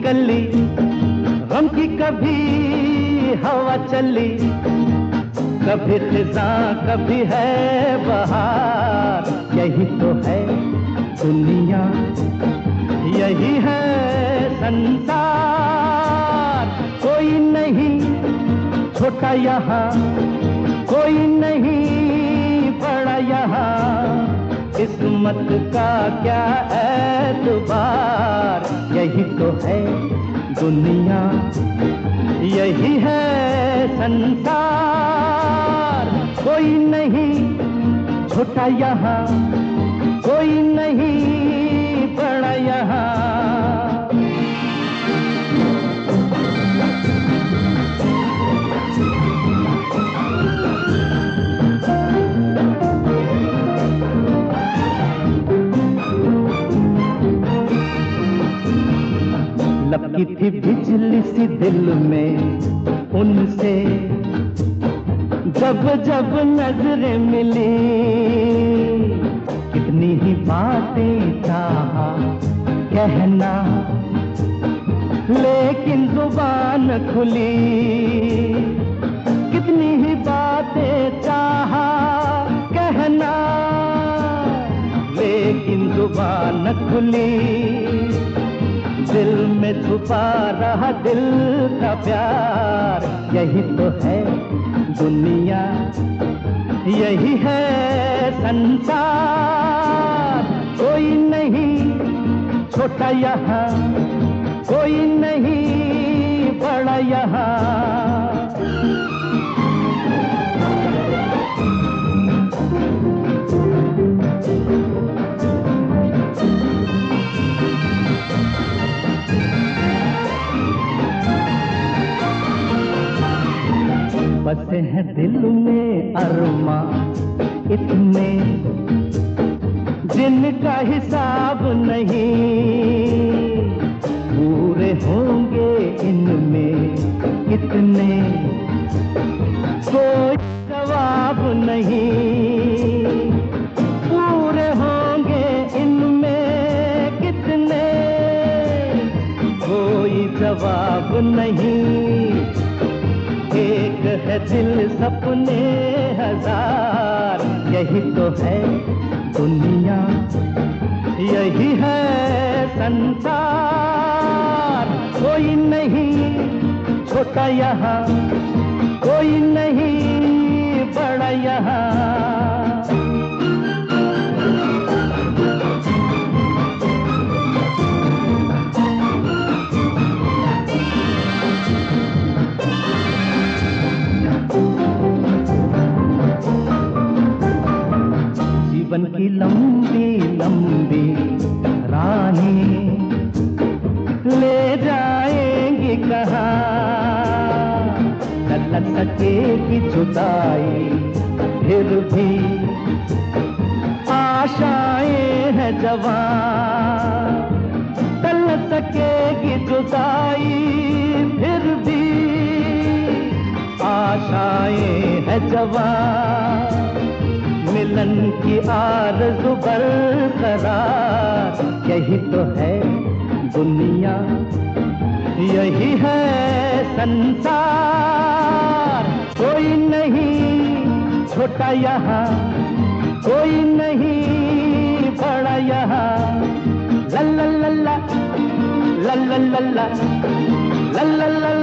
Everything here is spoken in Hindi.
गली, गम की कभी हवा चली, कभी खिज़ां कभी है बहार। यही तो है दुनिया, यही है संसार। कोई नहीं छोटा यहाँ, कोई नहीं बड़ा यहाँ, किस्मत का क्या एतबार। यही तो है दुनिया, यही है संसार। कोई नहीं छोटा यहाँ, कोई नहीं बड़ा यहाँ। लपकी थी बिजली सी दिल में उनसे, जब जब नजरें मिली, कितनी ही बातें चाहा कहना, लेकिन जुबान खुली। कितनी ही बातें चाहा कहना, लेकिन जुबान खुली। दिल में छुपा रहा दिल का प्यार। यही तो है दुनिया, यही है संसार। कोई नहीं छोटा यहाँ, कोई नहीं बड़ा यहाँ। बसे हैं दिल में अरमा इतने, जिनका हिसाब नहीं। पूरे होंगे इनमें कितने, कोई जवाब नहीं। पूरे होंगे इनमें कितने, कोई जवाब नहीं। एक है दिल सपने हजार। यही तो है दुनिया, यही है संसार। कोई नहीं छोटा यहाँ, कोई नहीं बड़ा यहाँ। जीवन की लंबी लंबी राहें ले जाएंगी कहाँ, न लग सकेगी जुदाई फिर भी आशाएं हैं जवां। टल सकेगी जुदाई फिर भी आशाएं हैं जवां। मिलन की आरज़ू बरकरार। यही तो है दुनिया, यही है संसार। कोई नहीं छोटा यहाँ, कोई नहीं बड़ा यहाँ। ला ला ला ला ला ला ला ला ला ला ला।